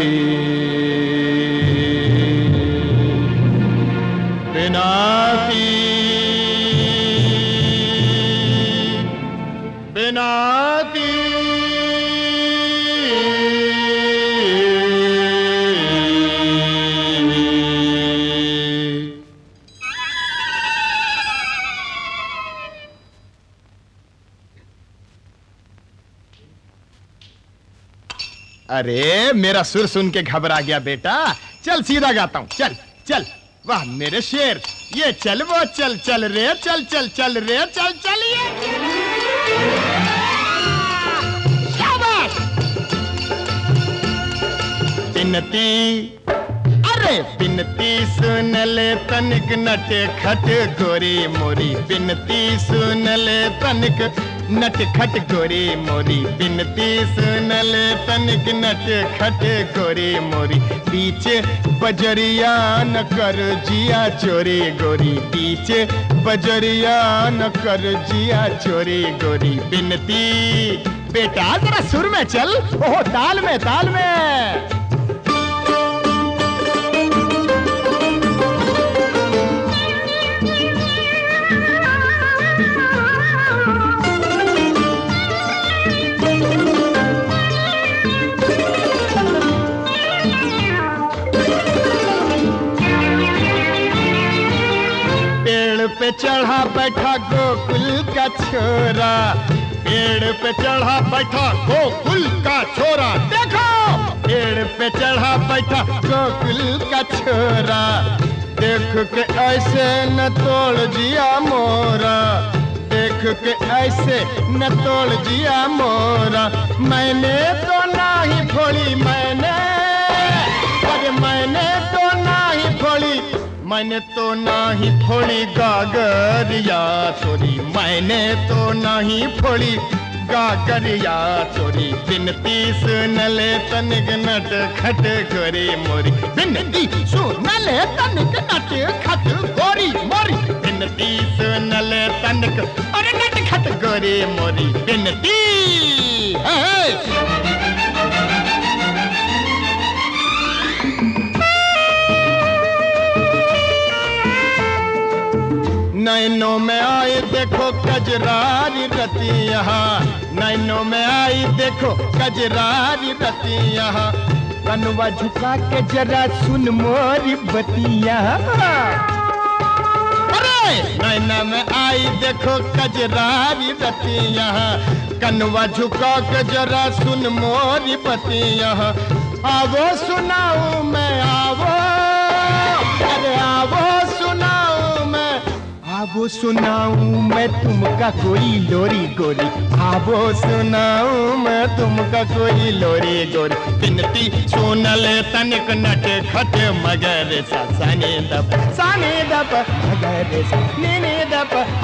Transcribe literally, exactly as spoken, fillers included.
बिनाती बिनाती बिनाती अरे मेरा सुर सुन के घबरा गया बेटा। चल सीधा गाता हूं, चल चल। वाह मेरे शेर, ये चल वो चल चल रे चल चल चल रे चल चल ये शाबाश। बिनती अरे बिनती सुन ले तनिक नट खट गोरी मोरी, बिनती सुन ले तनिक नट खट गोरी मोरी, बिनती सुन ले तनिक नट खट गोरी मोरी। बीच बजरिया न कर जिया चोरी गोरी, बीच बजरिया न कर जिया चोरी गोरी। बिनती बेटा जरा सुर में चल, ओहो ताल में ताल में। पे चढ़ा बैठा गोकुल का छोरा, पेड़ पे चढ़ा बैठा गोकुल का छोरा। देखो पेड़ पे चढ़ा बैठा गोकुल का छोरा, देख के ऐसे न तोड़ जिया मोरा, देख के ऐसे न तोड़ जिया मोरा। मैंने तो नहीं फोड़ी मैंने, अरे मैंने तो नहीं फोड़ी, मैंने तो नहीं फोड़ी गागरिया चोरी, मैंने तो नहीं फोड़ी गागरिया चोरी। बिनती सुन ले तनिक नट खट गोरी मोरी, बिनती सुन ले तनिक नट खट गोरी मोरी, बिनती सुन ले तनिक अरे नट खट गोरी मोरी। बिनती नैनों में आई देखो कजरारी रतिया, नैनों में आई देखो कजरारी रतिया, कनवा झुका के जरा सुन मोरी बतिया। अरे नैना में आई देखो कजरारी रतिया, कनवा झुका के जरा सुन मोरी बतिया। आवो सुनाऊं मैं आवो, अरे आवो सुनाऊं मैं, आवो सुनाऊं मैं तुमका कोई लोरी गोरी, आवो सुनाऊं मैं तुमका कोई लोरी गोरी। बिनती सुन ले तनिक नट खट मगर सा साने दप साने दप मगर सा नीने दप